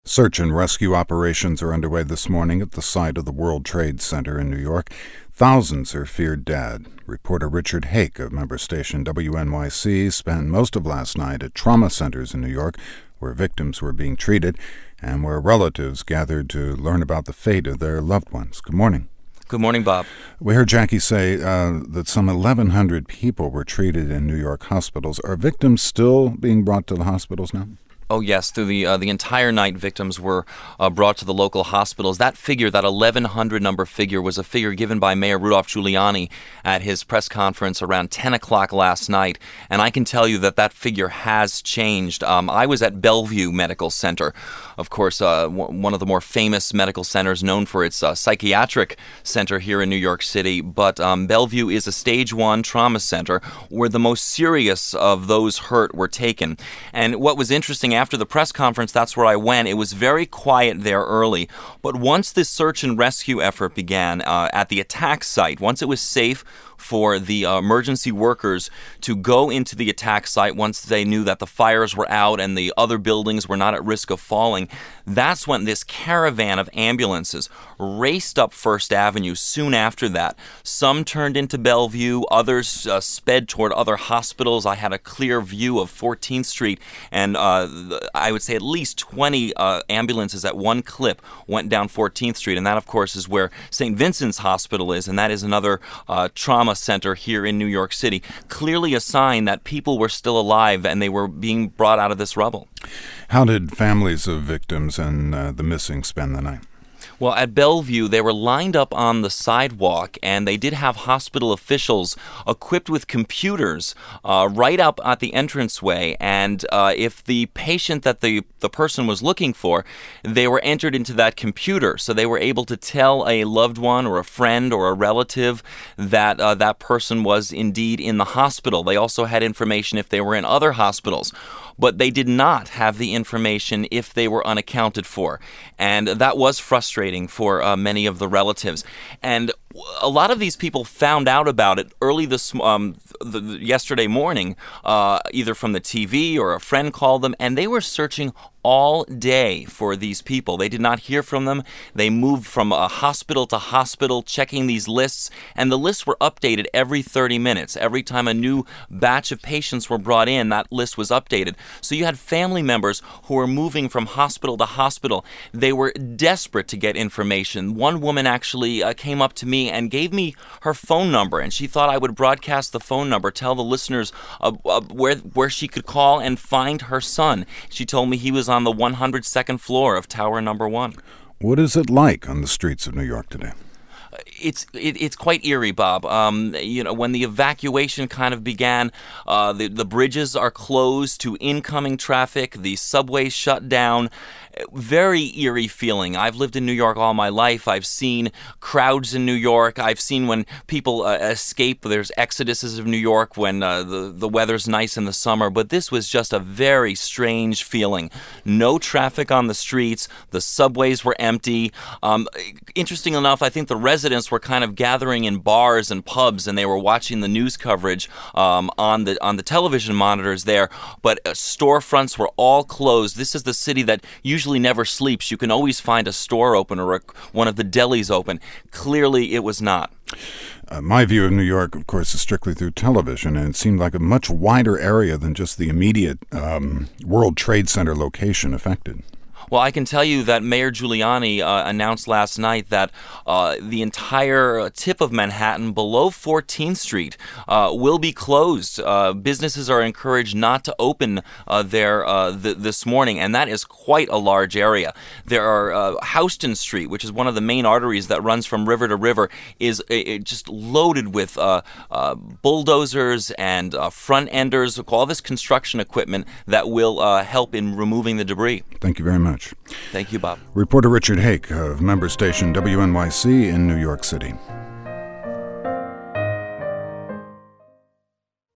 Search and rescue operations are underway this morning at the site of the World Trade Center in New York. Thousands are feared dead. Reporter Richard Hake of member station WNYC spent most of last night at trauma centers in New York where victims were being treated and where relatives gathered to learn about the fate of their loved ones. Good morning. Good morning, Bob. We heard Jackie say that some 1,100 people were treated in New York hospitals. Are victims still being brought to the hospitals now? Oh, yes. Through the entire night, victims were brought to the local hospitals. That figure, that 1,100 number figure, was a figure given by Mayor Rudolph Giuliani at his press conference around 10 o'clock last night. And I can tell you that figure has changed. I was at Bellevue Medical Center, of course, one of the more famous medical centers known for its psychiatric center here in New York City. But Bellevue is a stage 1 trauma center where the most serious of those hurt were taken. And what was interesting, after the press conference, that's where I went. It was very quiet there early. But once this search and rescue effort began at the attack site, once it was safe for the emergency workers to go into the attack site, once they knew that the fires were out and the other buildings were not at risk of falling, that's when this caravan of ambulances raced up First Avenue soon after that. Some turned into Bellevue, others sped toward other hospitals. I had a clear view of 14th Street, and I would say at least 20 ambulances at one clip went down 14th Street, and that, of course, is where St. Vincent's Hospital is, and that is another trauma center here in New York City. Clearly a sign that people were still alive and they were being brought out of this rubble. How did families of victims and the missing spend the night? Well, at Bellevue, they were lined up on the sidewalk, and they did have hospital officials equipped with computers right up at the entranceway. And if the patient that the person was looking for, they were entered into that computer. So they were able to tell a loved one or a friend or a relative that that person was indeed in the hospital. They also had information if they were in other hospitals. But they did not have the information if they were unaccounted for. And that was frustrating for many of the relatives. And a lot of these people found out about it early yesterday morning, either from the TV or a friend called them, and they were searching all day for these people. They did not hear from them. They moved from hospital to hospital, checking these lists, and the lists were updated every 30 minutes. Every time a new batch of patients were brought in, that list was updated. So you had family members who were moving from hospital to hospital. They were desperate to get information. One woman actually came up to me and gave me her phone number, and she thought I would broadcast the phone number, tell the listeners where she could call and find her son. She told me he was on the 102nd floor of Tower Number 1. What is it like on the streets of New York today? It's quite eerie, Bob. When the evacuation kind of began, the bridges are closed to incoming traffic, the subways shut down. Very eerie feeling. I've lived in New York all my life. I've seen crowds in New York. I've seen when people escape. There's exoduses of New York when the weather's nice in the summer. But this was just a very strange feeling. No traffic on the streets. The subways were empty. Interesting enough, I think the residents were kind of gathering in bars and pubs, and they were watching the news coverage on the television monitors there. But storefronts were all closed. This is the city that usually never sleeps. You can always find a store open or one of the delis open. Clearly, it was not. My view of New York, of course, is strictly through television, and it seemed like a much wider area than just the immediate World Trade Center location affected. Well, I can tell you that Mayor Giuliani announced last night that the entire tip of Manhattan below 14th Street will be closed. Businesses are encouraged not to open this morning, and that is quite a large area. There are Houston Street, which is one of the main arteries that runs from river to river, is just loaded with bulldozers and front-enders, all this construction equipment that will help in removing the debris. Thank you very much. Thank you, Bob. Reporter Richard Hake of member station WNYC in New York City.